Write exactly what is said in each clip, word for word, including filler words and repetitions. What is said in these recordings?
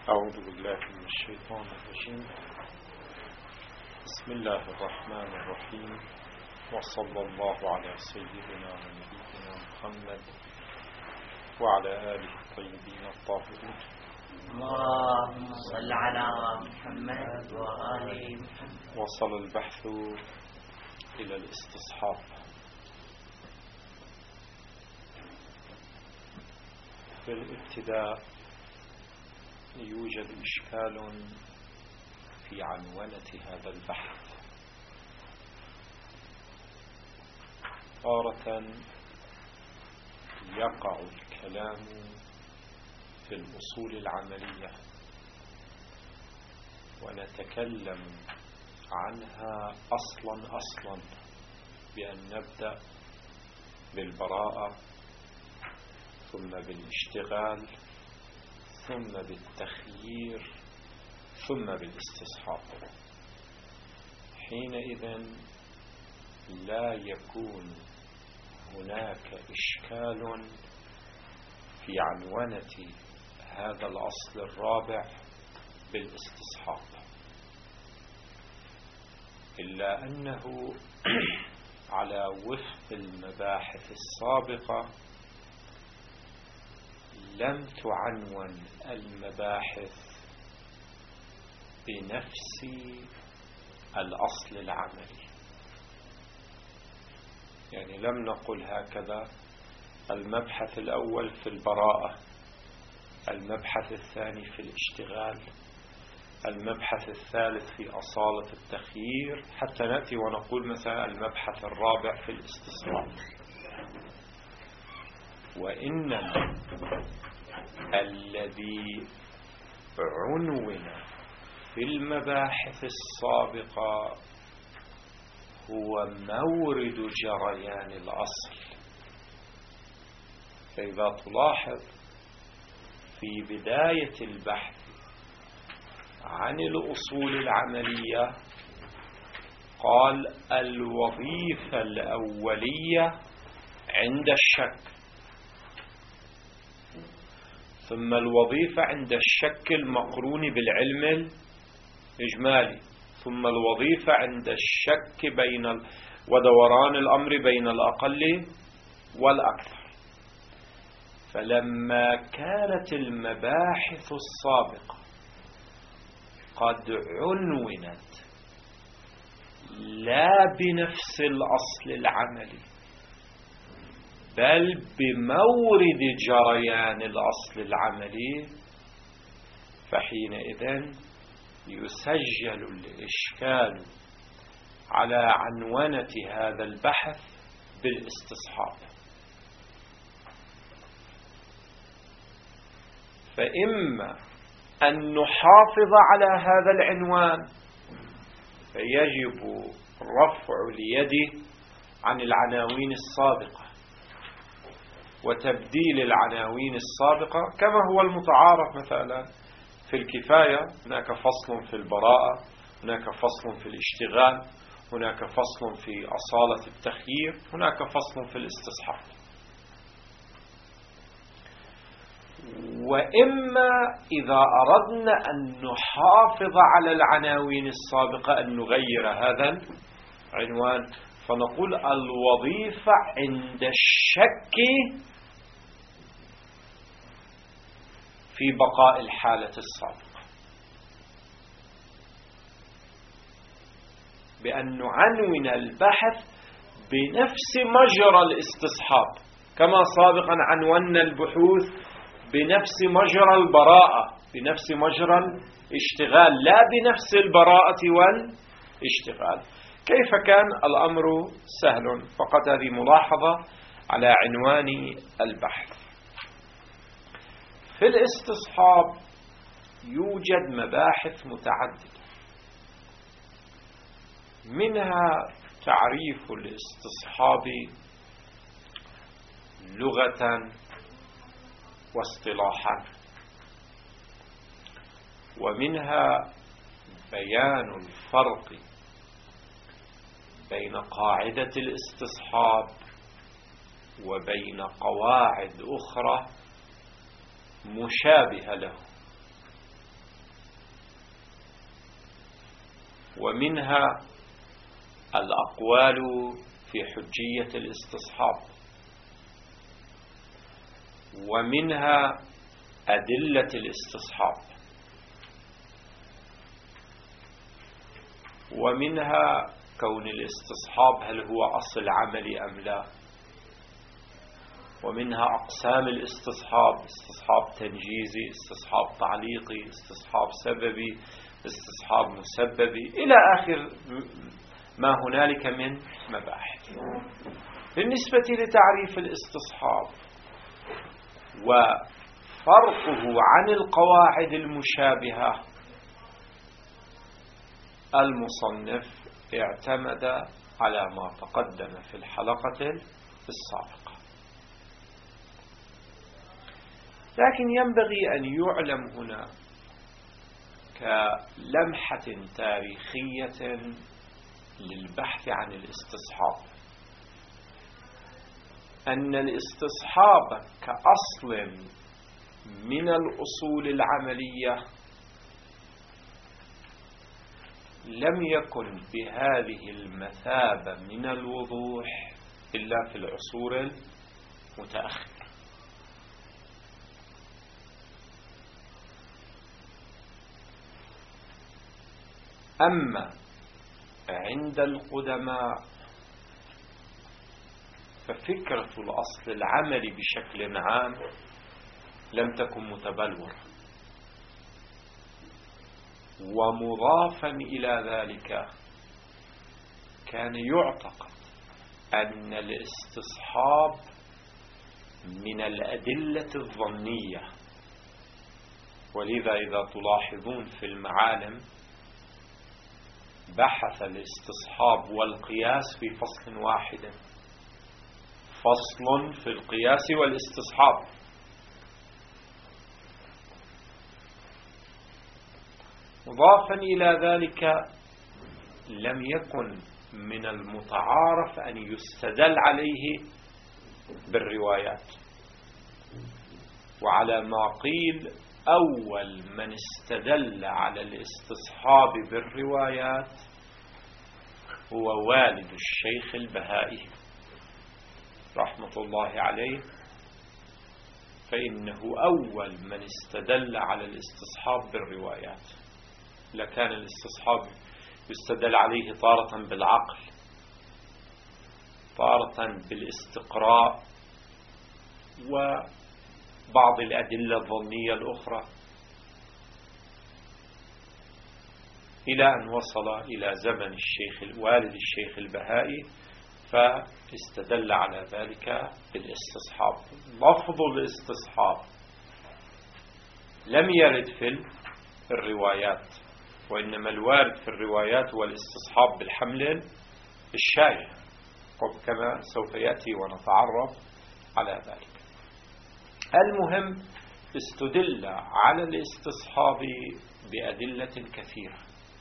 أعوذ بالله من الشيطان الرجيم. بسم الله الرحمن الرحيم، وصلى الله على سيدنا ونبينا محمد وعلى آله الطيبين الطاهرين. اللهم صل على محمد وآل محمد. وصل البحث إلى الاستصحاب. في الابتداء يوجد إشكال في عنونة هذا البحث. تارة يقع الكلام في الأصول العملية ونتكلم عنها أصلا أصلا بأن نبدأ بالبراءة ثم بالاشتغال ثم بالتخيير ثم بالاستصحاب. حينئذ لا يكون هناك إشكال في عنونة هذا الأصل الرابع بالاستصحاب، إلا أنه على وفق المباحث السابقة لم تعنون المباحث بنفس الأصل العملي. يعني لم نقل هكذا: المبحث الأول في البراءة، المبحث الثاني في الاشتغال، المبحث الثالث في أصالة التخيير، حتى نأتي ونقول مثلا المبحث الرابع في الاستصحاب. وإنما الذي عنون في المباحث السابقة هو مورد جريان الأصل. فإذا تلاحظ في بداية البحث عن الأصول العملية قال الوظيفة الأولية عند الشك، ثم الوظيفة عند الشك المقرون بالعلم الإجمالي، ثم الوظيفة عند الشك بين ال... ودوران الأمر بين الأقل والأكثر. فلما كانت المباحث السابقة قد عنونت لا بنفس الأصل العملي بل بمورد جريان الأصل العملي، فحينئذ يسجل الإشكال على عنونة هذا البحث بالاستصحاب. فإما أن نحافظ على هذا العنوان فيجب رفع اليد عن العناوين السابقة وتبديل العناوين السابقة، كما هو المتعارف مثلا في الكفاية. هناك فصل في البراءة، هناك فصل في الاشتغال، هناك فصل في أصالة التخيير، هناك فصل في الاستصحاب. وإما إذا أردنا أن نحافظ على العناوين السابقة أن نغير هذا العنوان فنقول الوظيفة عند الشك في بقاء الحالة السابقة، بأن نعنون البحث بنفس مجرى الاستصحاب، كما سابقا عنونا البحوث بنفس مجرى البراءة، بنفس مجرى الاشتغال، لا بنفس البراءة والاشتغال. كيف كان الأمر سهل؟ فقط هذه ملاحظة على عنوان البحث. في الاستصحاب يوجد مباحث متعددة، منها تعريف الاستصحاب لغة واصطلاحا، ومنها بيان الفرق بين قاعدة الاستصحاب وبين قواعد أخرى مشابهة له. ومنها الأقوال في حجية الاستصحاب، ومنها أدلة الاستصحاب، ومنها كون الاستصحاب هل هو أصل عملي أم لا، ومنها أقسام الاستصحاب: استصحاب تنجيزي، استصحاب تعليقي، استصحاب سببي، استصحاب مسببي، إلى آخر ما هنالك من مباحث. بالنسبة لتعريف الاستصحاب وفرقه عن القواعد المشابهة، المصنف اعتمد على ما تقدم في الحلقة السابقة، لكن ينبغي أن يعلم هنا كلمحة تاريخية للبحث عن الاستصحاب أن الاستصحاب كأصل من الأصول العملية لم يكن بهذه المثابة من الوضوح إلا في العصور المتأخرة. أما عند القدماء ففكرة الأصل العملي بشكل عام لم تكن متبلورة، ومضافا إلى ذلك كان يعتقد أن الاستصحاب من الأدلة الظنية، ولذا إذا تلاحظون في المعالم بحث الاستصحاب والقياس في فصل واحد، فصل في القياس والاستصحاب. مضافا إلى ذلك لم يكن من المتعارف أن يستدل عليه بالروايات، وعلى ما قيل أول من استدل على الاستصحاب بالروايات هو والد الشيخ البهائي رحمة الله عليه، فإنه أول من استدل على الاستصحاب بالروايات. لكان الاستصحاب يستدل عليه طارة بالعقل، طارة بالاستقراء، وبعض الأدلة الظنية الأخرى، إلى أن وصل إلى زمن الشيخ والد الشيخ البهائي فاستدل على ذلك بالاستصحاب. لفظ الاستصحاب لم يرد في الروايات، وإنما الوارد في الروايات هو الاستصحاب بالحمل الشائع، كما سوف يأتي ونتعرف على ذلك. المهم استدل على الاستصحاب بأدلة كثيرة،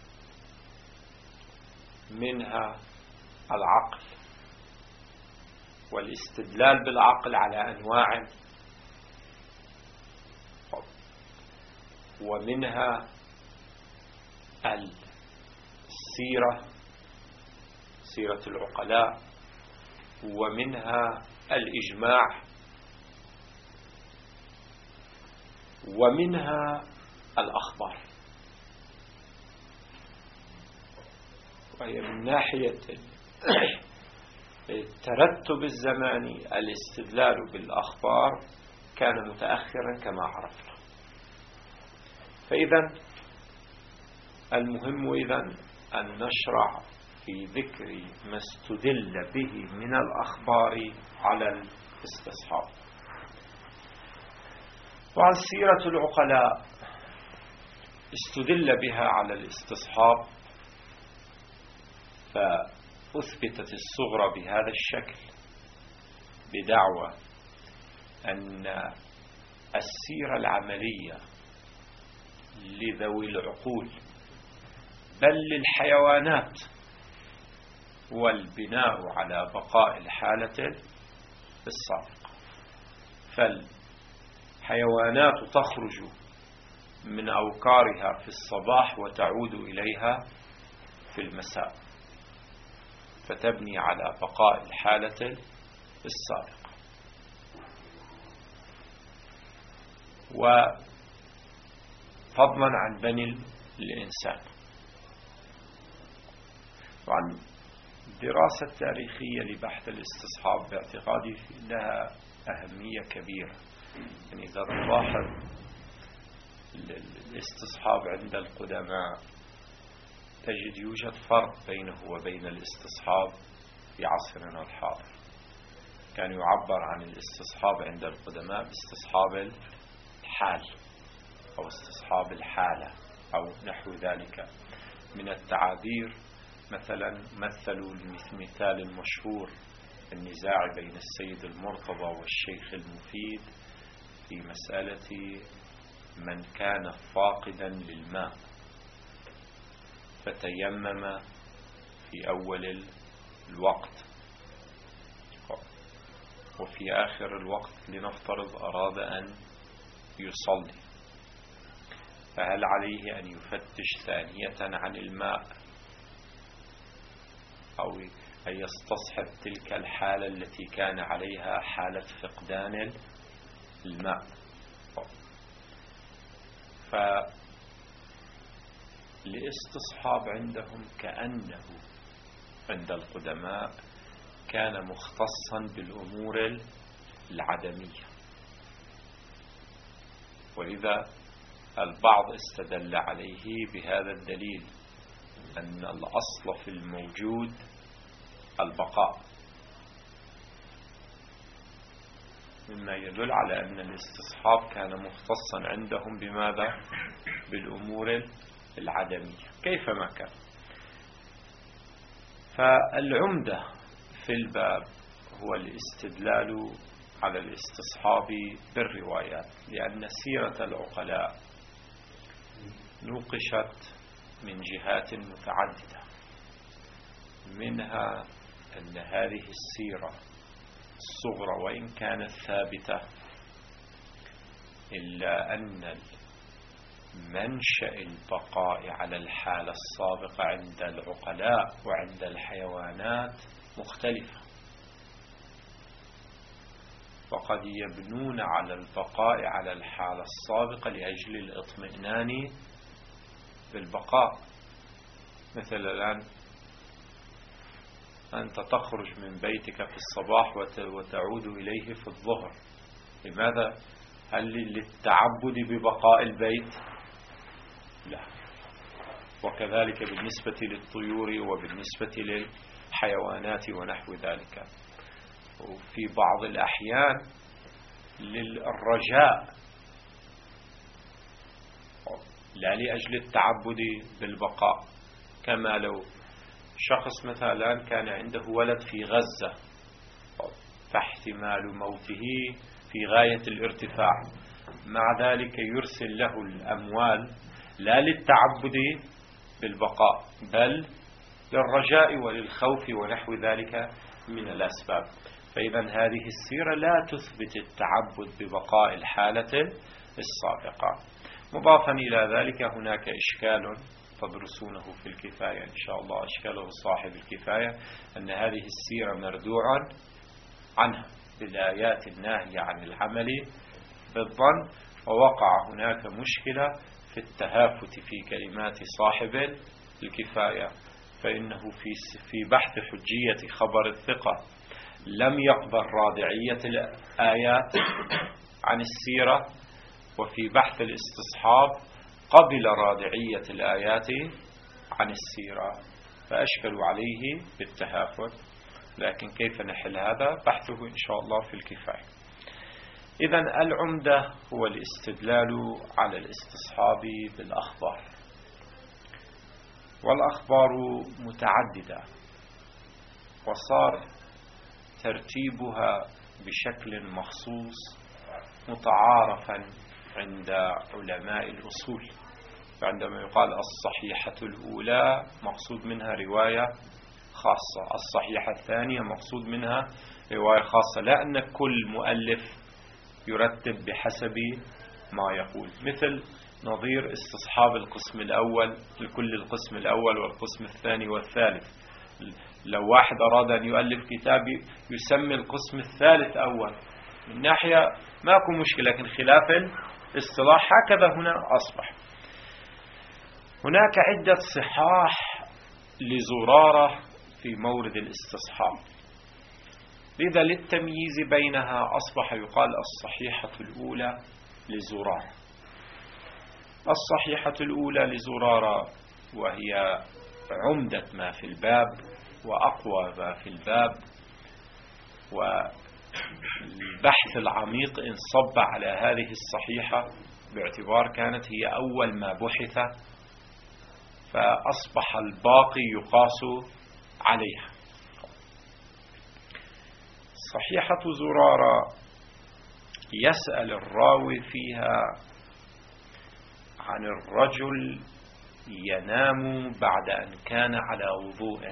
منها العقل، والاستدلال بالعقل على أنواع، ومنها السيرة، سيرة العقلاء، ومنها الإجماع، ومنها الأخبار. وهي من ناحية الترتب الزماني الاستدلال بالأخبار كان متأخرا كما عرفنا. فإذا المهم إذن أن نشرع في ذكر ما استدل به من الأخبار على الاستصحاب. وعن سيرة العقلاء استدل بها على الاستصحاب، فأثبتت الصغرى بهذا الشكل بدعوى أن السيرة العملية لذوي العقول بل للحيوانات هو البناء على بقاء الحالة السابقة. فالحيوانات تخرج من أوكارها في الصباح وتعود إليها في في المساء، فتبني على بقاء الحالة السابقة. وفضلا عن بني الإنسان. طبعا الدراسة التاريخية لبحث الاستصحاب باعتقادي لها أهمية كبيرة. يعني إذا تلاحظ الاستصحاب عند القدماء تجد يوجد فرق بينه وبين الاستصحاب في عصرنا الحاضر. كان يعبر عن الاستصحاب عند القدماء باستصحاب الحال أو استصحاب الحالة أو نحو ذلك من التعابير. مثلا مثلوا المثال المشهور النزاع بين السيد المرتضى والشيخ المفيد في مسألة من كان فاقدا للماء فتيمم في أول الوقت وفي آخر الوقت لنفترض أراد أن يصلي، فهل عليه أن يفتش ثانية عن الماء أو أن يستصحب تلك الحالة التي كان عليها حالة فقدان الماء؟ فالاستصحاب عندهم كأنه عند القدماء كان مختصا بالأمور العدمية، ولذا البعض استدل عليه بهذا الدليل أن الأصل في الموجود البقاء، مما يدل على أن الاستصحاب كان مختصا عندهم بماذا؟ بالأمور العدمية كيفما كان. فالعمدة في الباب هو الاستدلال على الاستصحاب بالروايات، لأن سيرة العقلاء نوقشت من جهات متعددة، منها أن هذه السيرة الصغرى وإن كانت ثابتة إلا أن منشأ البقاء على الحالة السابقة عند العقلاء وعند الحيوانات مختلفة، وقد يبنون على البقاء على الحالة السابقة لأجل الاطمئنان بالبقاء. مثل الآن أنت تخرج من بيتك في الصباح وتعود إليه في الظهر، لماذا؟ هل للتعبد ببقاء البيت؟ لا. وكذلك بالنسبة للطيور وبالنسبة للحيوانات ونحو ذلك. وفي بعض الأحيان للرجاء لا لأجل التعبد بالبقاء، كما لو شخص مثلا كان عنده ولد في غزة فاحتمال موته في غاية الارتفاع، مع ذلك يرسل له الأموال لا للتعبد بالبقاء بل للرجاء وللخوف ونحو ذلك من الأسباب. فإذا هذه السيرة لا تثبت التعبد ببقاء الحالة السابقة. مضافا إلى ذلك هناك إشكال تدرسونه في الكفاية إن شاء الله، أشكاله صاحب الكفاية، أن هذه السيرة مردوعا عنها بالآيات الناهية عن العمل بالظن، ووقع هناك مشكلة في التهافت في كلمات صاحب الكفاية، فإنه في في بحث حجية خبر الثقة لم يقبل رادعية الآيات عن السيرة، وفي بحث الاستصحاب قبل رادعية الآيات عن السيرة، فأشكلوا عليه بالتهافت. لكن كيف نحل هذا؟ بحثه إن شاء الله في الكفاية. إذن العمدة هو الاستدلال على الاستصحاب بالأخبار، والأخبار متعددة وصار ترتيبها بشكل مخصوص متعارفا عند علماء الأصول. فعندما يقال الصحيحة الأولى مقصود منها رواية خاصة، الصحيحة الثانية مقصود منها رواية خاصة، لا أن كل مؤلف يرتب بحسب ما يقول. مثل نظير استصحاب القسم الأول لكل القسم الأول والقسم الثاني والثالث. لو واحد أراد أن يؤلف كتاب يسمي القسم الثالث أول، من ناحية ما يكون مشكلة، لكن خلاف الاصطلاح هكذا هنا أصبح. هناك عدة صحاح لزرارة في مورد الاستصحاب، لذا للتمييز بينها أصبح يقال الصحيحة الأولى لزرارة. الصحيحة الأولى لزرارة وهي عمدة ما في الباب وأقوى ما في الباب، والبحث العميق انصب على هذه الصحيحة باعتبار كانت هي أول ما بحث، فأصبح الباقي يقاس عليها. صحيحة زرارة يسأل الراوي فيها عن الرجل ينام بعد أن كان على وضوء،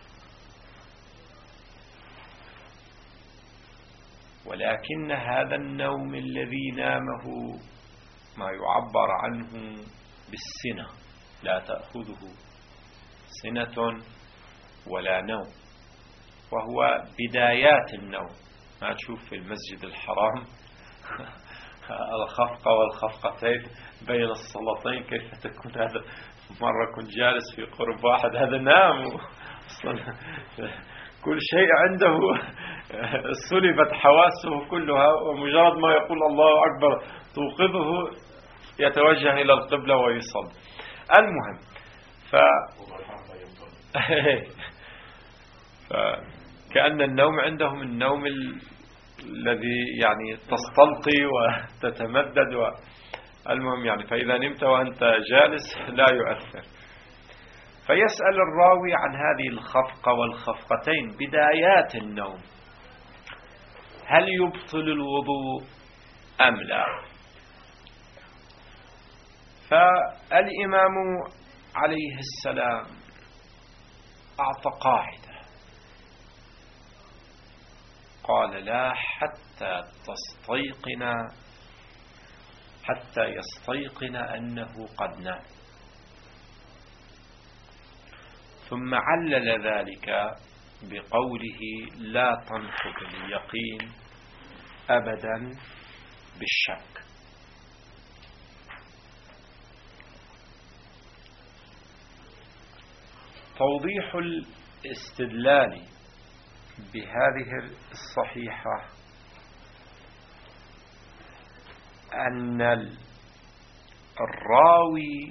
ولكن هذا النوم الذي نامه ما يعبر عنه بالسنة، لا تأخذه سنة ولا نوم، وهو بدايات النوم. ما تشوف في المسجد الحرام الخفقة والخفقتين بين الصلاتين كيف تكون. هذا مرة كنت جالس في قرب واحد هذا نام أصلا كل شيء عنده سلبت حواسه كلها، ومجرد ما يقول الله أكبر توقظه يتوجه إلى القبلة ويصلي. المهم ف... فكأن النوم عندهم النوم ال... الذي يعني تستلقي وتتمدد و... المهم يعني فإذا نمت وأنت جالس لا يؤثر. فيسأل الراوي عن هذه الخفقة والخفقتين بدايات النوم، هل يبطل الوضوء أم لا؟ فالإمام عليه السلام أعطى قاعدة، قال لا حتى تستيقن حتى يستيقن أنه قد نام، ثم علل ذلك بقوله لا تنقض اليقين أبدا بالشك. توضيح الاستدلال بهذه الصحيحة أن الراوي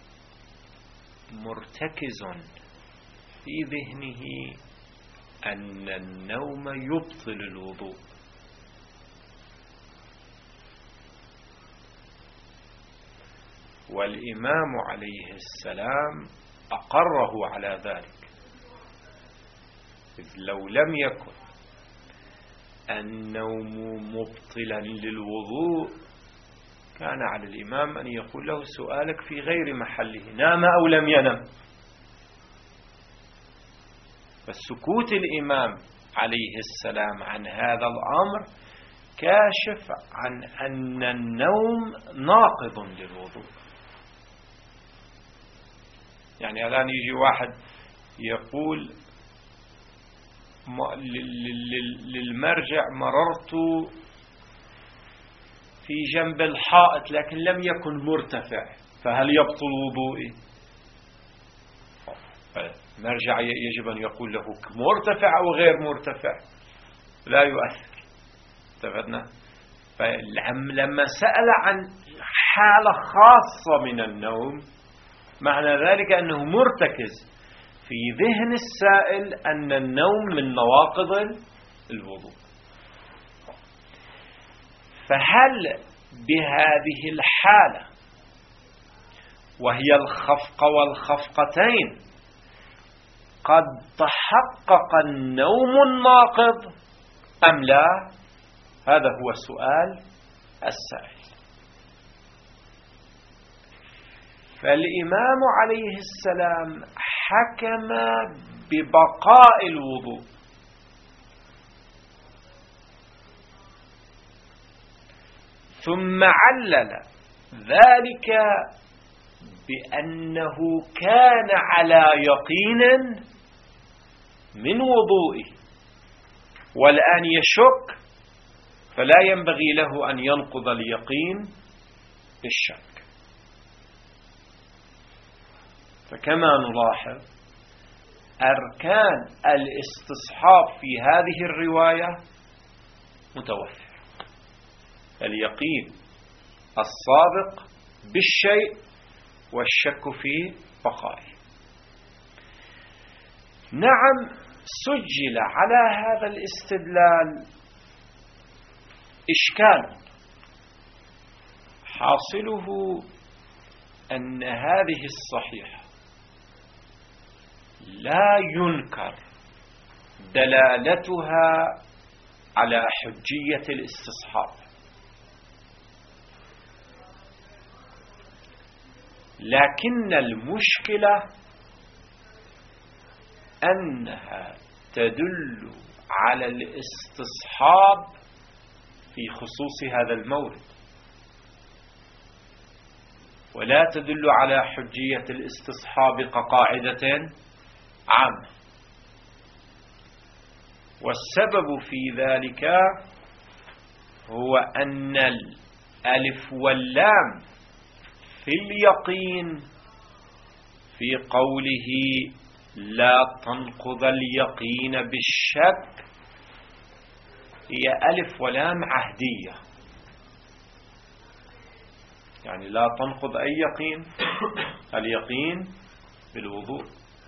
مرتكز في ذهنه أن النوم يبطل الوضوء، والإمام عليه السلام أقره على ذلك، إذ لو لم يكن النوم مبطلا للوضوء كان على الإمام أن يقول له سؤالك في غير محله، نام أو لم ينم. فسكوت الإمام عليه السلام عن هذا الأمر كاشف عن أن النوم ناقض للوضوء. يعني الآن يجي واحد يقول للمرجع مررت في جنب الحائط لكن لم يكن مرتفع، فهل يبطل وضوئي؟ المرجع يجب أن يقول له مرتفع أو غير مرتفع، لا يؤثر. اتفقنا؟ فلما سأل عن حالة خاصة من النوم معنى ذلك أنه مرتكز في ذهن السائل أن النوم من نواقض الوضوء. فهل بهذه الحالة وهي الخفقة والخفقتين قد تحقق النوم الناقض أم لا؟ هذا هو سؤال السائل. فالإمام عليه السلام حكم ببقاء الوضوء، ثم علل ذلك بأنه كان على يقين من وضوئه والآن يشك، فلا ينبغي له أن ينقض اليقين بالشك. فكما نلاحظ أركان الاستصحاب في هذه الرواية متوفر: اليقين الصادق بالشيء والشك في بقائه. نعم، سجل على هذا الاستدلال إشكال حاصله أن هذه الصحيحة لا ينكر دلالتها على حجية الاستصحاب، لكن المشكلة أنها تدل على الاستصحاب في خصوص هذا المورد، ولا تدل على حجية الاستصحاب كقاعدة عامة. والسبب في ذلك هو أن الألف واللام في اليقين في قوله لا تنقض اليقين بالشك هي ألف ولام عهدية، يعني لا تنقض أي يقين، اليقين بالوضوء،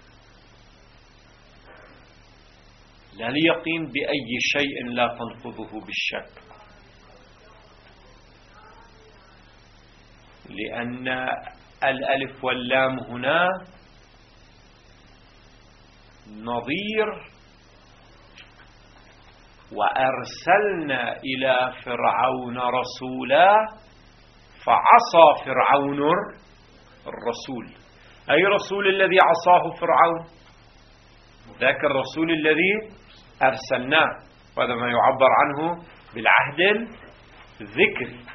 لا اليقين بأي شيء لا تنقضه بالشك، لأن الألف واللام هنا نظير وأرسلنا إلى فرعون رسولا فعصى فرعون الرسول. أي رسول الذي عصاه فرعون؟ ذاك الرسول الذي أرسلناه، وهذا ما يعبر عنه بالعهد الذكري.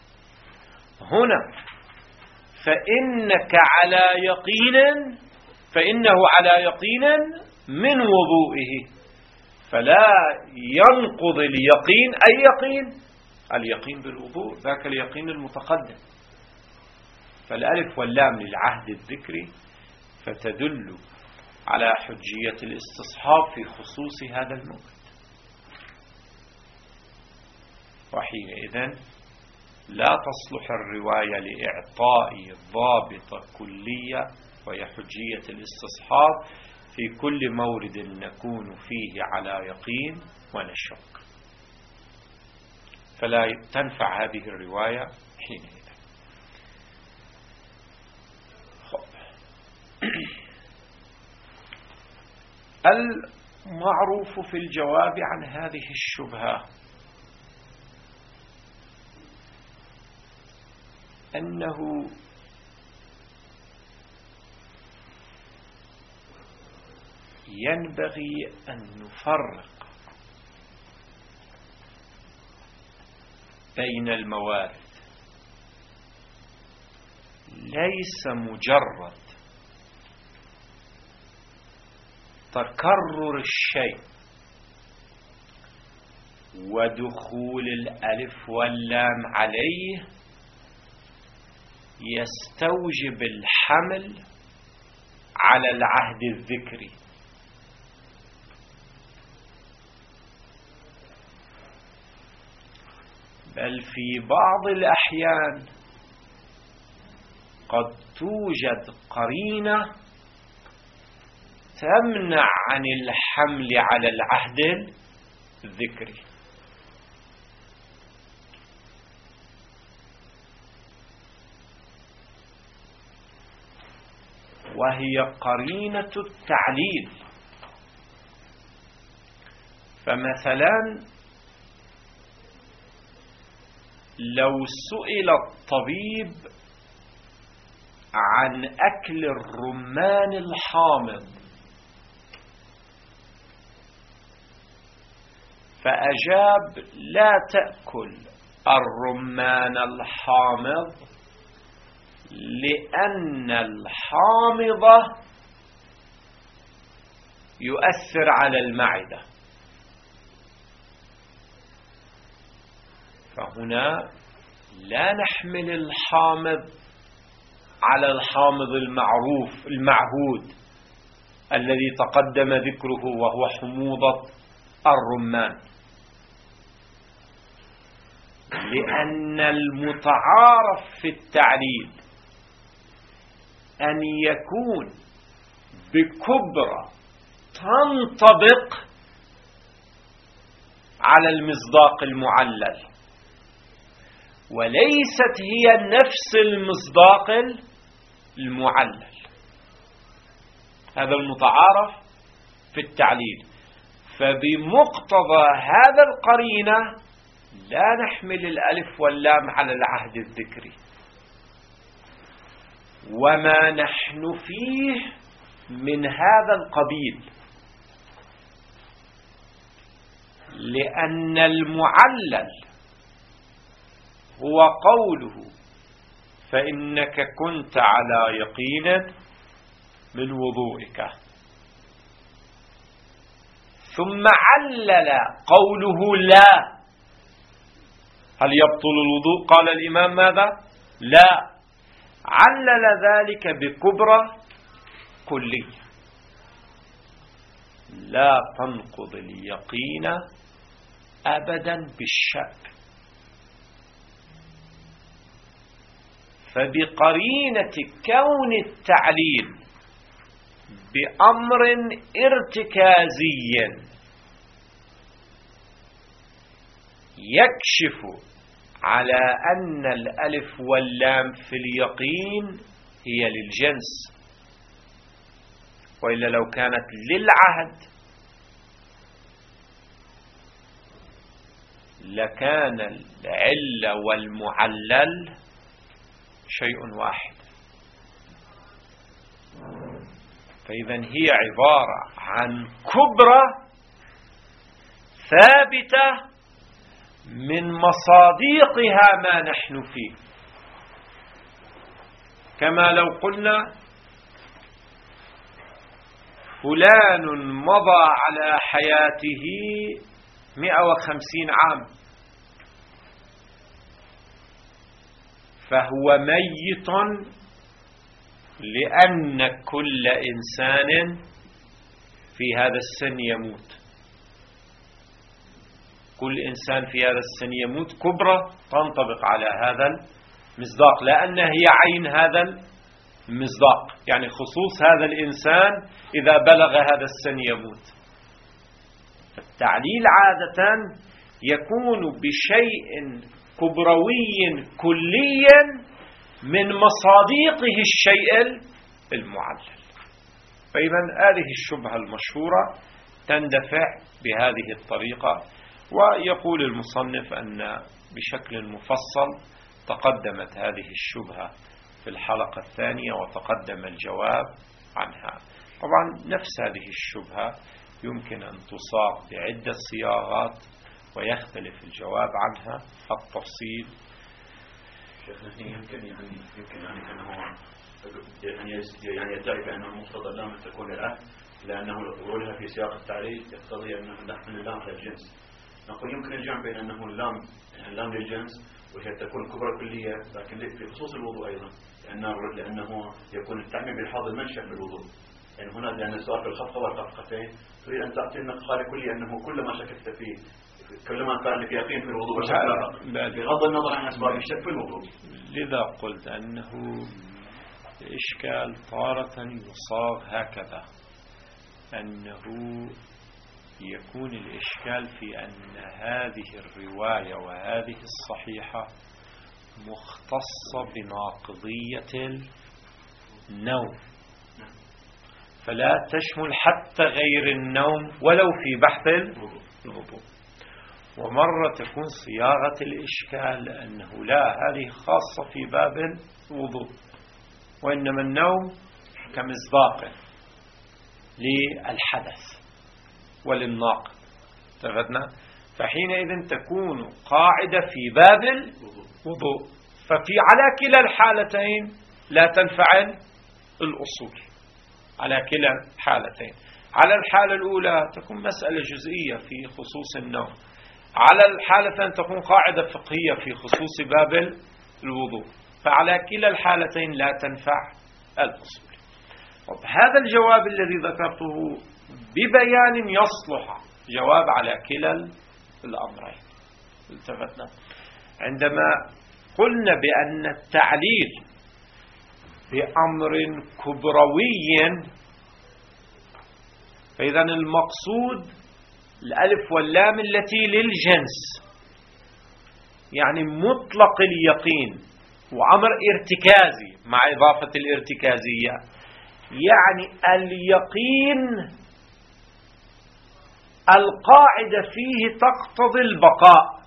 هنا فإنك على يقين، فإنه على يقين من وضوئه، فلا ينقض اليقين أي يقين، اليقين بالوضوء، ذاك اليقين المتقدم. فالألف واللام للعهد الذكري فتدل على حجية الاستصحاب في خصوص هذا المورد، وحينئذ لا تصلح الرواية لإعطاء ضابط كلية وهي حجية الاستصحاب في كل مورد نكون فيه على يقين ونشك، فلا تنفع هذه الرواية حينئذ. المعروف في الجواب عن هذه الشبهة أنه ينبغي أن نفرق بين الموارد، ليس مجرد تكرر الشيء ودخول الألف واللام عليه يستوجب الحمل على العهد الذكري، بل في بعض الأحيان قد توجد قرينة تمنع عن الحمل على العهد الذكري، وهي قرينة التعليل. فمثلا لو سئل الطبيب عن أكل الرمان الحامض فأجاب لا تأكل الرمان الحامض لأن الحامضة يؤثر على المعدة، فهنا لا نحمل الحامض على الحامض المعروف المعهود الذي تقدم ذكره وهو حموضة الرمان، لأن المتعارف في التعليل أن يكون بكبرى تنطبق على المصداق المعلل، وليست هي نفس المصداق المعلل. هذا المتعارف في التعليل. فبمقتضى هذا القرينة لا نحمل الألف واللام على العهد الذكري، وما نحن فيه من هذا القبيل، لأن المعلل هو قوله فإنك كنت على يقين من وضوئك، ثم علل قوله لا، هل يبطل الوضوء؟ قال الإمام ماذا؟ لا، علل ذلك بكبرى كلية لا تنقض اليقين أبدا بالشك. فبقرينة كون التعليل بأمر ارتكازي يكشف على أن الألف واللام في اليقين هي للجنس، وإلا لو كانت للعهد لكان العلة والمعلل شيء واحد. فإذا هي عبارة عن كبرى ثابتة من مصاديقها ما نحن فيه، كما لو قلنا فلان مضى على حياته مئة وخمسين عام فهو ميت، لأن كل إنسان في هذا السن يموت، كل إنسان في هذا السن يموت كبرى تنطبق على هذا المصداق، لأن هي عين هذا المصداق، يعني خصوص هذا الإنسان إذا بلغ هذا السن يموت. التعليل عادة يكون بشيء كبروي كلي من مصاديقه الشيء المعلل. فإذا هذه الشبهة المشهورة تندفع بهذه الطريقة. ويقول المصنف أن بشكل مفصل تقدمت هذه الشبهة في الحلقة الثانية وتقدم الجواب عنها. طبعا نفس هذه الشبهة يمكن أن تصاغ بعدة صياغات ويختلف الجواب عنها التفصيل. يمكن يعني يمكن يعني أنه يعني يعني يدعي بأنه مقتضى اللام أن تكون العهد، لأنه ورودها في سياق التعليل يقتضي أن نحمل اللام على الجنس. نقول يمكن الجمع بين أنه اللام يعني اللام للجنس وهي تكون كبرى كلية، لكن في خصوص الوضوء أيضا، لأنه لأنه يكون التعميم بإلحاظ المنشأ بالوضوء. يعني هنا لأن السؤال في الخفقة والخفقتين تريد أن تعطي لنا قاعدة كلية أنه كل ما شككت فيه كلما كان لك يقين في الوضوء بغض النظر عن أسباب الشك في الوضوء. لذا قلت أنه الإشكال تارة يصاغ هكذا، أنه يكون الإشكال في أن هذه الرواية وهذه الصحيحة مختصة بناقضية النوم، فلا تشمل حتى غير النوم ولو في بحث الوضوء. ومرة تكون صياغة الإشكال أنه لا، هذه خاصة في باب الوضوء، وإنما النوم كمصداق للحدث وللناقض. تفدنا؟ فحينئذ تكون قاعدة في باب الوضوء، ففي على كلا الحالتين لا تنفع الأصول على كلا الحالتين. على الحالة الأولى تكون مسألة جزئية في خصوص النوم، على الحالة الثانية تكون قاعدة فقهية في خصوص باب الوضوء، فعلى كلا الحالتين لا تنفع الأصول. هذا الجواب الذي ذكرته ببيان يصلح جواب على كلا الأمرين. التفتنا عندما قلنا بأن التعليل بأمر كبروي، فإذا المقصود الألف واللام التي للجنس، يعني مطلق اليقين وأمر ارتكازي مع إضافة الارتكازية، يعني اليقين القاعدة فيه تقتضي البقاء،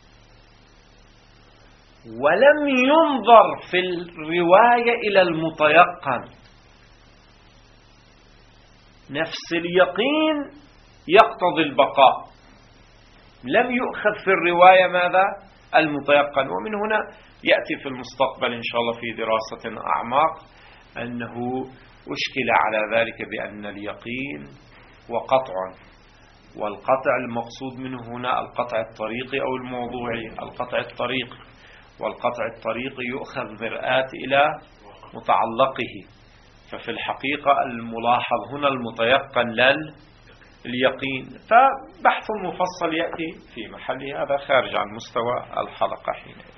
ولم ينظر في الرواية إلى المتيقن. نفس اليقين يقتضي البقاء، لم يؤخذ في الرواية ماذا؟ المتيقن. ومن هنا يأتي في المستقبل إن شاء الله في دراسة أعماق أنه أشكل على ذلك بأن اليقين وقطع، والقطع المقصود منه هنا القطع الطريقي أو الموضوعي. القطع الطريقي، والقطع الطريقي يؤخذ مرآة إلى متعلقه، ففي الحقيقة الملاحظ هنا المتيقن لليقين، فبحث مفصل يأتي في محله، هذا خارج عن مستوى الحلقة. حينئذ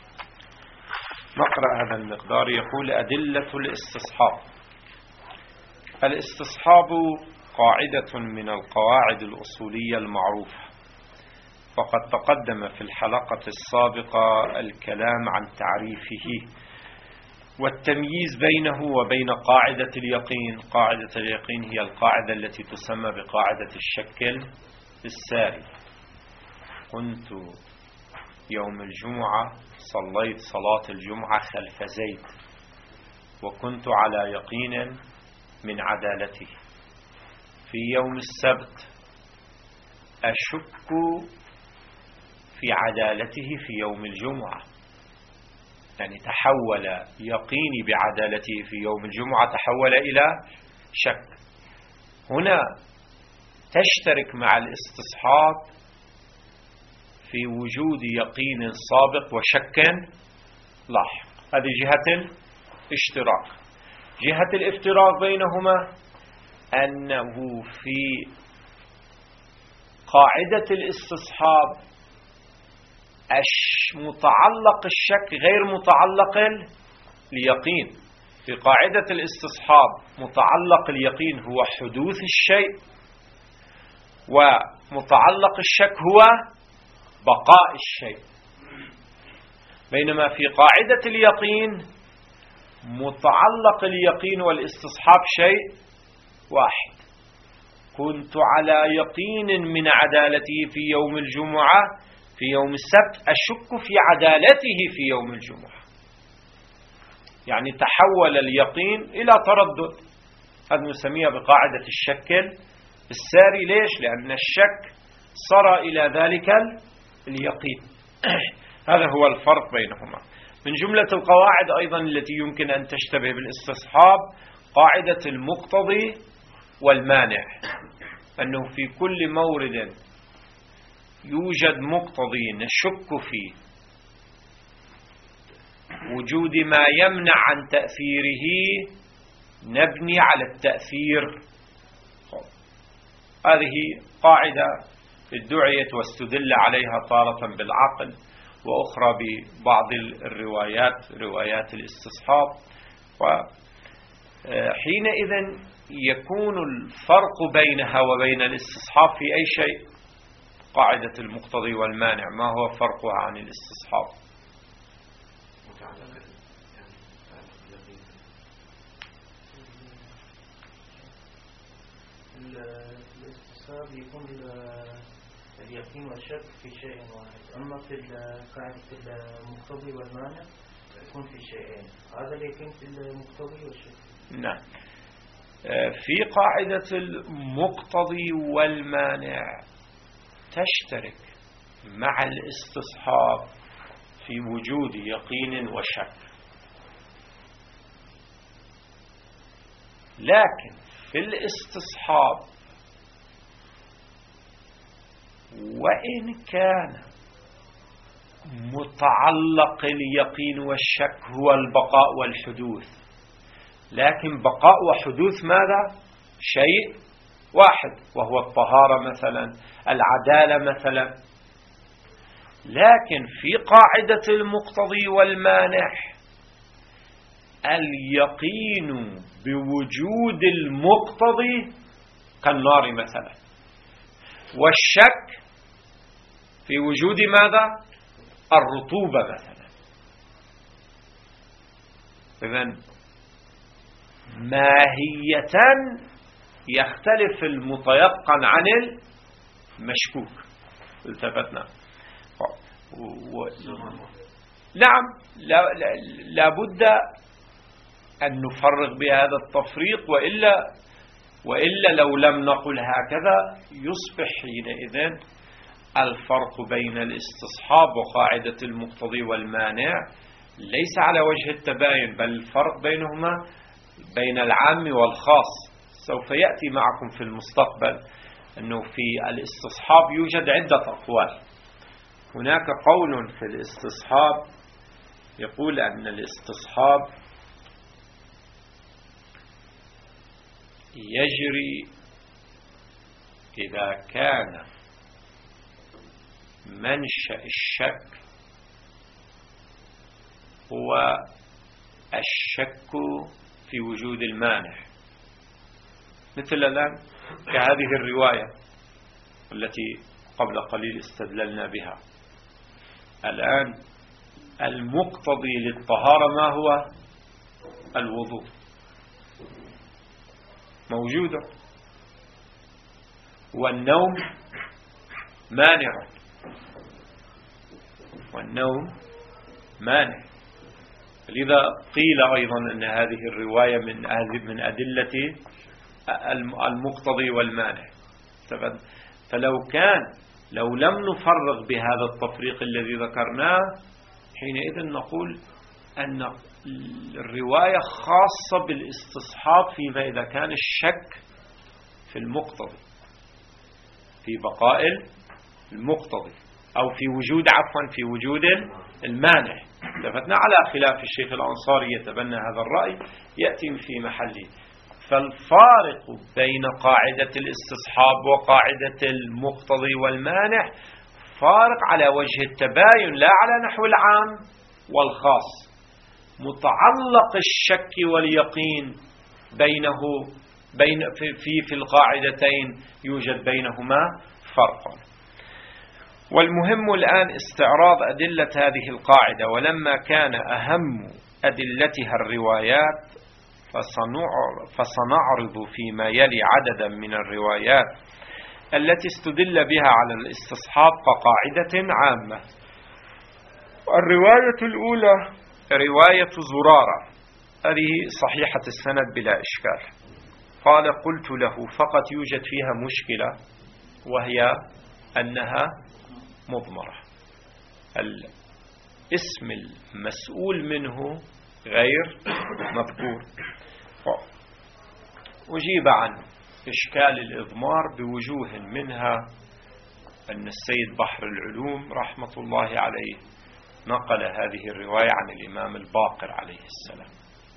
نقرأ هذا المقدار. يقول: أدلة الاستصحاب. الاستصحاب قاعدة من القواعد الأصولية المعروفة، وقد تقدم في الحلقة السابقة الكلام عن تعريفه والتمييز بينه وبين قاعدة اليقين. قاعدة اليقين هي القاعدة التي تسمى بقاعدة الشك الساري. كنت يوم الجمعة صليت صلاة الجمعة خلف زيد، وكنت على يقين من عدالته. في يوم السبت أشك في عدالته في يوم الجمعة، يعني تحول يقيني بعدالته في يوم الجمعة تحول إلى شك. هنا تشترك مع الاستصحاب في وجود يقين سابق وشك لاحق. هذه جهة الاشتراك. جهة الافتراق بينهما أنه في قاعدة الاستصحاب متعلق الشك غير متعلق اليقين. في قاعدة الاستصحاب متعلق اليقين هو حدوث الشيء، ومتعلق الشك هو بقاء الشيء. بينما في قاعدة اليقين متعلق اليقين والاستصحاب شيء واحد. كنت على يقين من عدالته في يوم الجمعة، في يوم السبت أشك في عدالته في يوم الجمعة، يعني تحول اليقين إلى تردد. هذا نسميها بقاعدة الشك الساري. ليش؟ لأن الشك صار إلى ذلك اليقين. هذا هو الفرق بينهما. من جملة القواعد أيضا التي يمكن أن تشتبه بالاستصحاب قاعدة المقتضي والمانع، أنه في كل مورد يوجد مقتضي نشك فيه وجود ما يمنع عن تأثيره، نبني على التأثير. هذه قاعدة ادعيت واستدل عليها تارة بالعقل وأخرى ببعض الروايات، روايات الاستصحاب. وحينئذ يكون الفرق بينها وبين الاستصحاب في أي شيء؟ قاعدة المقتضي والمانع، ما هو فرقها عن الاستصحاب؟ الاستصحاب يكون اليقين والشك في شيء واحد، أما في قاعدة المقتضي والمانع يكون في شيئين. هذا اليقين في المقتضي والشك. نعم. في قاعدة المقتضي والمانع تشترك مع الاستصحاب في وجود يقين وشك. لكن في الاستصحاب وإن كان متعلق اليقين والشك هو البقاء والحدوث، لكن بقاء وحدوث ماذا؟ شيء واحد وهو الطهارة مثلا، العدالة مثلا. لكن في قاعدة المقتضي والمانع اليقين بوجود المقتضي كالنار مثلا، والشك في وجود ماذا؟ الرطوبة مثلا. إذن ماهية يختلف المتيقن عن المشكوك. التفتنا و... نعم، لا... لا... لابد أن نفرق بهذا التفريق، وإلا وإلا لو لم نقل هكذا يصبح حينئذ الفرق بين الاستصحاب وقاعدة المقتضي والمانع ليس على وجه التباين، بل الفرق بينهما بين العام والخاص. سوف يأتي معكم في المستقبل أنه في الاستصحاب يوجد عدة أقوال. هناك قول في الاستصحاب يقول أن الاستصحاب يجري إذا كان منشأ الشك هو الشك في وجود المانع، مثل الآن كهذه الرواية التي قبل قليل استدللنا بها. الآن المقتضي للطهارة ما هو؟ الوضوء موجودة، والنوم مانع، والنوم مانع. لذا قيل أيضا أن هذه الرواية من من أدلة المقتضي والمانع. فلو كان لو لم نفرق بهذا التفريق الذي ذكرناه حينئذ نقول أن الرواية خاصة بالاستصحاب فيما إذا كان الشك في المقتضي، في بقاء المقتضي، أو في وجود عفوا في وجود المانع. لفتنا على خلاف الشيخ الأنصاري يتبنى هذا الرأي يأتي في محله. فالفارق بين قاعدة الاستصحاب وقاعدة المقتضي والمانع فارق على وجه التباين لا على نحو العام والخاص. متعلق الشك واليقين بينه بين في في القاعدتين يوجد بينهما فرق. والمهم الآن استعراض أدلة هذه القاعدة. ولما كان أهم أدلتها الروايات فسنعرض فيما يلي عددا من الروايات التي استدل بها على الاستصحاب كقاعدة عامة. الرواية الأولى رواية زرارة، هذه صحيحة السند بلا إشكال. قال قلت له فقط يوجد فيها مشكلة، وهي أنها مضمرة، الاسم المسؤول منه غير مذكور. أجيب عن إشكال الإضمار بوجوه، منها أن السيد بحر العلوم رحمة الله عليه نقل هذه الرواية عن الإمام الباقر عليه السلام.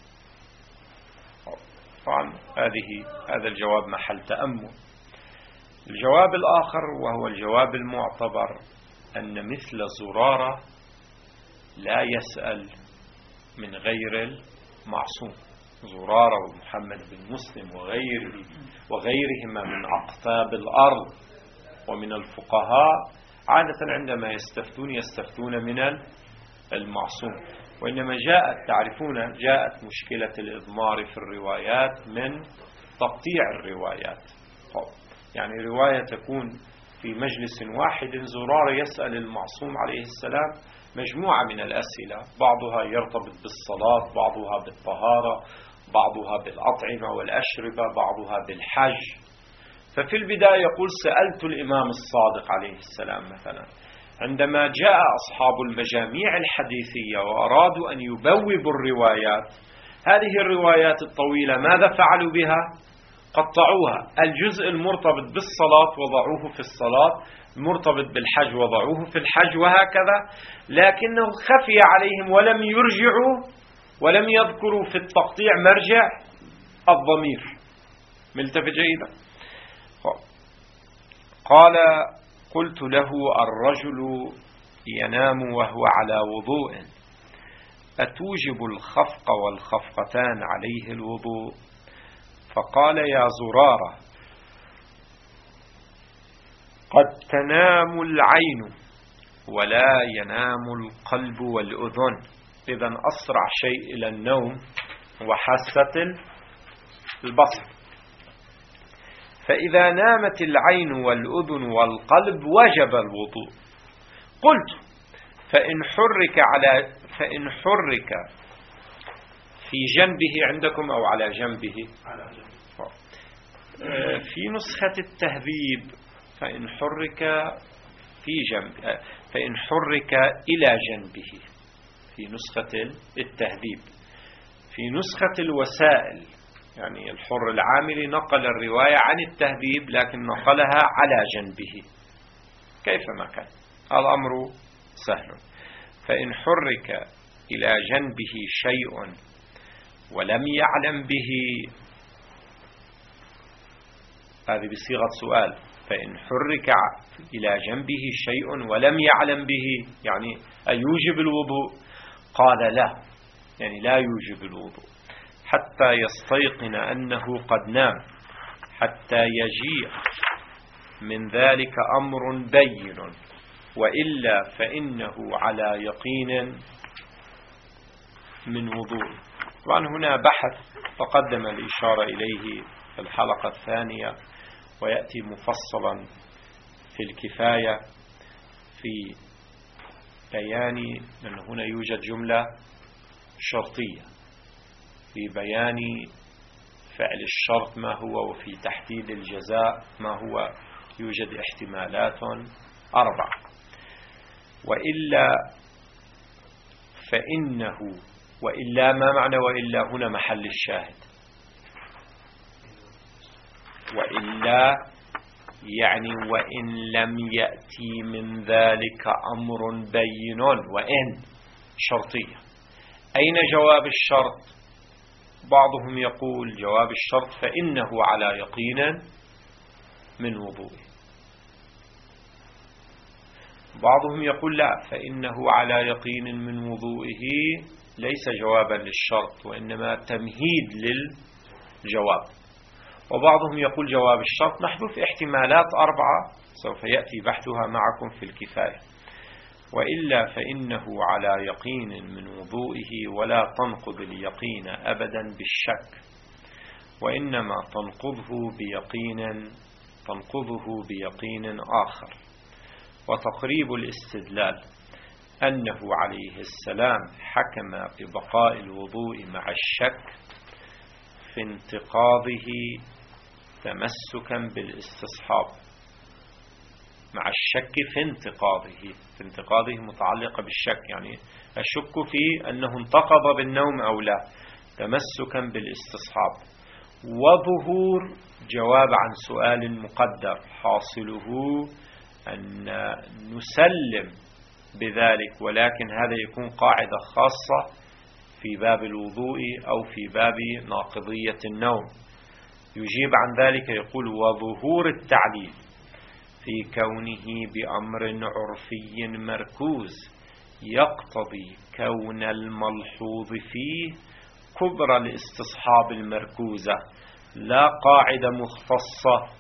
طبعا هذه هذا الجواب محل تأمل. الجواب الآخر وهو الجواب المعتبر أن مثل زرارة لا يسأل من غير المعصوم. زرارة ومحمد بن مسلم وغيره وغيرهما من أقطاب الأرض ومن الفقهاء عادة عندما يستفتون يستفتون من المعصوم. وإنما جاءت تعرفون جاءت مشكلة الإضمار في الروايات من تقطيع الروايات. يعني رواية تكون في مجلس واحد زرارة يسأل المعصوم عليه السلام مجموعة من الأسئلة، بعضها يرتبط بالصلاة، بعضها بالطهارة، بعضها بالأطعمة والأشربة، بعضها بالحج. ففي البداية يقول سألت الإمام الصادق عليه السلام مثلا. عندما جاء أصحاب المجاميع الحديثية وأرادوا أن يبوبوا الروايات هذه الروايات الطويلة ماذا فعلوا بها؟ قطعوها. الجزء المرتبط بالصلاة وضعوه في الصلاة، المرتبط بالحج وضعوه في الحج، وهكذا. لكنه خفي عليهم ولم يرجعوا ولم يذكروا في التقطيع مرجع الضمير. ملتفت جيدا. قال: قلت له: الرجل ينام وهو على وضوء، أتوجب الخفق والخفقتان عليه الوضوء؟ فقال: يا زرارة، قد تنام العين ولا ينام القلب والأذن. إذن أسرع شيء إلى النوم هو حاسة البصر. فإذا نامت العين والأذن والقلب وجب الوضوء. قلت: فإن حرك على فإن حرك في جنبه عندكم أو على جنبه؟ في نسخة التهذيب فإن حرك في جنب فإن حرك إلى جنبه في نسخة التهذيب. في نسخة الوسائل يعني الحر العاملي نقل الرواية عن التهذيب لكن نقلها على جنبه كيفما كان. الأمر سهل. فإن حرك إلى جنبه شيء ولم يعلم به، هذه بصيغة سؤال. فإن حرك إلى جنبه شيء ولم يعلم به يعني أيوجب الوضوء؟ قال: لا، يعني لا يوجب الوضوء حتى يستيقن أنه قد نام، حتى يجيء من ذلك أمر بين، وإلا فإنه على يقين من وضوء. طبعا هنا بحث تقدم الإشارة إليه في الحلقة الثانية، ويأتي مفصلا في الكفاية في بيان أن هنا يوجد جملة شرطية في بيان فعل الشرط ما هو، وفي تحديد الجزاء ما هو. يوجد احتمالات أربع. وإلا فإنه، وإلا ما معنى وإلا هنا؟ محل الشاهد. وإلا يعني وإن لم يأتي من ذلك أمر بين، وإن شرطية. أين جواب الشرط؟ بعضهم يقول جواب الشرط فإنه على يقين من وضوءه. بعضهم يقول لا، فإنه على يقين من وضوئه ليس جوابا للشرط وإنما تمهيد للجواب. وبعضهم يقول جواب الشرط محذوف. احتمالات أربعة سوف يأتي بحثها معكم في الكفاية. وإلا فإنه على يقين من وضوئه ولا تنقض اليقين أبدا بالشك، وإنما تنقضه بيقين تنقضه بيقين آخر. وتقريب الاستدلال أنه عليه السلام حكم ببقاء الوضوء مع الشك في انتقاضه تمسكا بالاستصحاب. مع الشك في انتقاضه في انتقاضه متعلقة بالشك، يعني أشك في أنه انتقض بالنوم أو لا، تمسكا بالاستصحاب. وظهور جواب عن سؤال مقدر حاصله أن نسلم بذلك، ولكن هذا يكون قاعدة خاصة في باب الوضوء أو في باب ناقضية النوم. يجيب عن ذلك يقول: وظهور التعليل في كونه بأمر عرفي مركوز يقتضي كون الملحوظ فيه كبرى الاستصحاب المركوزة، لا قاعدة مختصة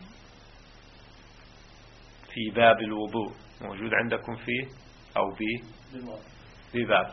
في باب الوضوء. موجود عندكم فيه أو بي بباب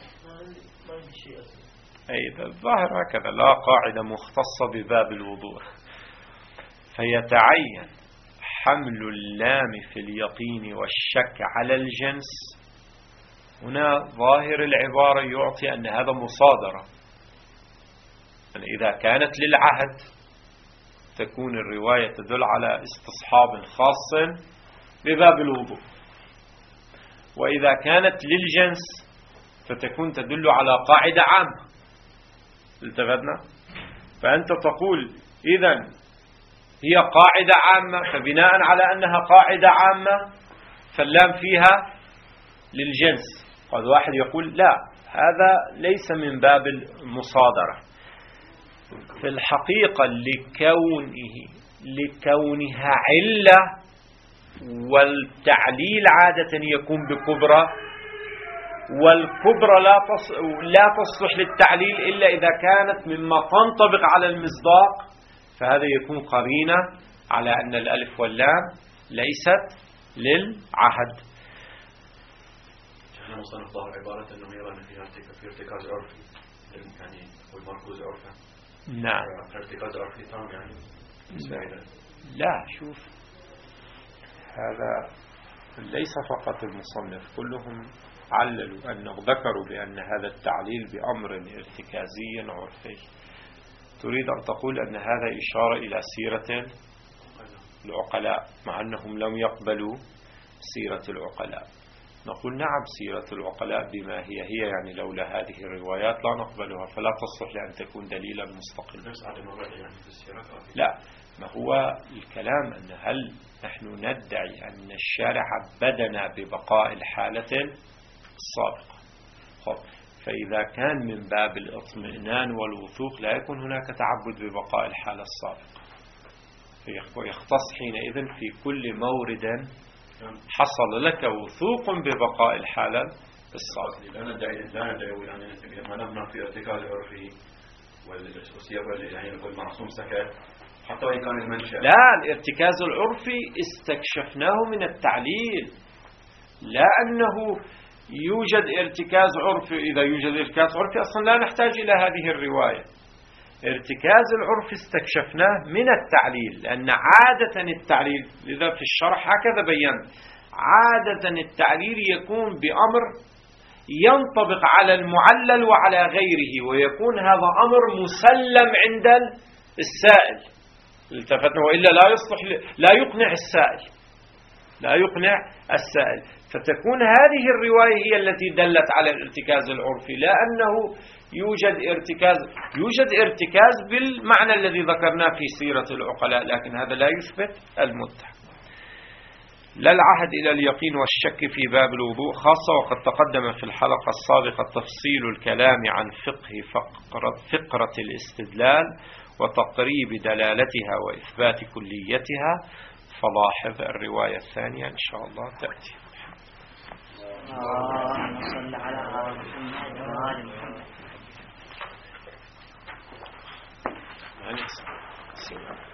أي الظاهر هكذا، لا قاعدة مختصة بباب الوضوء. فيتعين حمل اللام في اليقين والشك على الجنس. هنا ظاهر العبارة يعطي أن هذا مصادرة، يعني إذا كانت للعهد تكون الرواية تدل على استصحاب خاص بباب الوضوء، وإذا كانت للجنس فتكون تدل على قاعدة عامة. التفتنا؟ فأنت تقول إذن هي قاعدة عامة، فبناء على أنها قاعدة عامة فاللام فيها للجنس. قد واحد يقول لا، هذا ليس من باب المصادرة. في الحقيقة لكونه لكونها علة، والتعليل عادة يكون بكبرى، والكبرى لا لا تصلح للتعليل إلا إذا كانت مما تنطبق على المصداق، فهذا يكون قرينة على أن الألف واللام ليست للعهد. احنا مصنف ظاهر عبارة أنه يرى فيها في ارتكاز عرفي، يعني والمركوز عرفا. نعم. ارتكاز عرفي تام يعني. لا، شوف، هذا ليس فقط المصنف، كلهم عللوا أنه ذكروا بأن هذا التعليل بأمر ارتكازي عرفي. تريد أن تقول أن هذا إشارة إلى سيرة العقلاء، مع أنهم لم يقبلوا سيرة العقلاء. نقول نعم، سيرة العقلاء بما هي هي، يعني لولا هذه الروايات لا نقبلها، فلا تصلح لأن تكون دليلا مستقلا. لا، ما هو الكلام أن هل نحن ندعي أن الشارع بدنا ببقاء الحالة السابقة؟ فإذا كان من باب الاطمئنان والوثوق لا يكون هناك تعبد ببقاء الحالة السابقة، فيختص حينئذ في كل مورد حصل لك وثوق ببقاء الحالة السابقة. لا ندعي لا ندعي يعني ما نبنى في ارتكاز عرفي والسياق يعني والمعصوم سكت حتى وإن كان المنشأ. لا، الارتكاز العرفي استكشفناه من التعليل، لا أنه يوجد ارتكاز عرفي. إذا يوجد ارتكاز عرفي أصلا لا نحتاج إلى هذه الرواية. ارتكاز العرف استكشفناه من التعليل، لأن عادة التعليل، لذا في الشرح هكذا بيّن، عادة التعليل يكون بأمر ينطبق على المعلل وعلى غيره، ويكون هذا أمر مسلم عند السائل. التفتنا، وإلا لا يصلح، لا يقنع السائل، لا يقنع السائل. فتكون هذه الرواية هي التي دلت على الارتكاز العرفي، لا أنه يوجد ارتكاز يوجد ارتكاز بالمعنى الذي ذكرناه في سيرة العقلاء، لكن هذا لا يثبت المدة. لا العهد إلى اليقين والشك في باب الوضوء خاصة، وقد تقدم في الحلقة السابقة تفصيل الكلام عن فقه فقرة, فقرة الاستدلال وتقريب دلالتها وإثبات كليتها، فلاحظ الرواية الثانية إن شاء الله تأتي. اللهم صل على محمد وآل محمد.